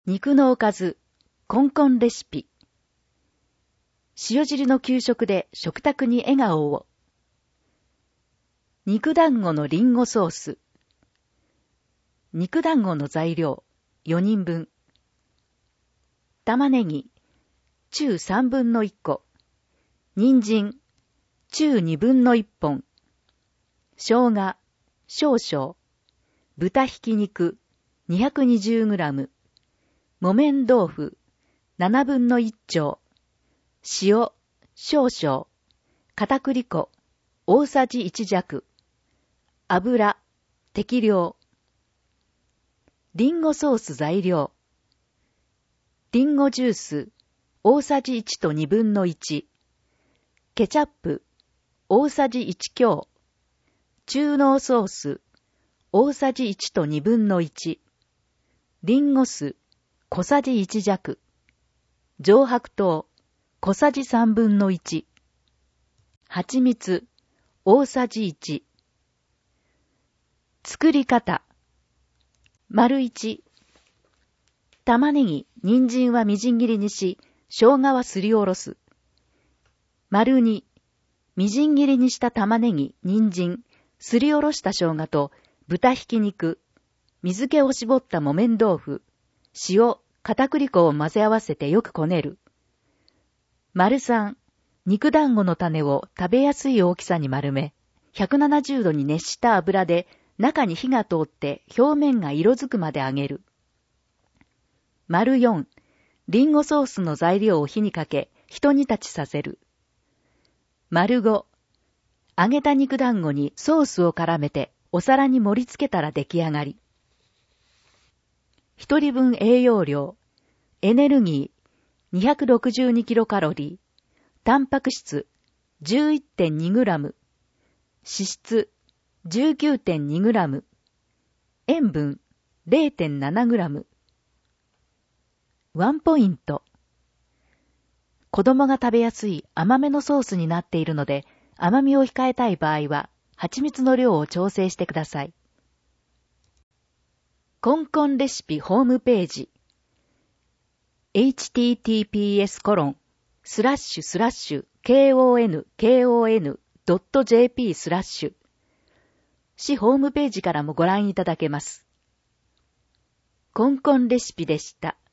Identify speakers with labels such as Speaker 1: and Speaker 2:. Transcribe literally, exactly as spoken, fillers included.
Speaker 1: 肉のおかず、コンコンレシピ。塩尻の給食で食卓に笑顔を。肉団子のリンゴソース。肉団子の材料、よにんぶん。玉ねぎ、中さんぶんのいっこ。人参、中にぶんのいっぽん。生姜、少々。豚ひき肉、にひゃくにじゅうグラム。木綿豆腐、ななぶんのいっちょう。塩、少々。片栗粉、大さじいちじゃく。油、適量。リンゴソース材料。リンゴジュース、大さじいちとにぶんのいち。ケチャップ、大さじいちきょう。中濃ソース、大さじいちとにぶんのいち。リンゴ酢、小さじいちじゃく。上白糖、小さじさんぶんのいち。蜂蜜、大さじいち。作り方。丸いち。玉ねぎ、人参はみじん切りにし、生姜はすりおろす。丸に。みじん切りにした玉ねぎ、人参、すりおろした生姜と豚ひき肉、水気を絞った木綿豆腐、塩、片栗粉を混ぜ合わせてよくこねる。丸さん、肉団子の種を食べやすい大きさに丸め、ひゃくななじゅうどに熱した油で中に火が通って表面が色づくまで揚げる。丸よん、リンゴソースの材料を火にかけ、一煮立ちさせる。丸ご、揚げた肉団子にソースを絡めてお皿に盛り付けたら出来上がり。一人分栄養量、エネルギー にひゃくろくじゅうにキロカロリー、タンパク質 じゅういってんにグラム、脂質 じゅうきゅうてんにグラム、塩分 れいてんななグラム。ワンポイント。子供が食べやすい甘めのソースになっているので、甘みを控えたい場合は、蜂蜜の量を調整してください。コンコンレシピホームページ。エイチティーティーピーエスコロンスラッシュスラッシュケーオーエヌケーオーエヌドットジェーピースラッシュ。市ホームページからもご覧いただけます。コンコンレシピでした。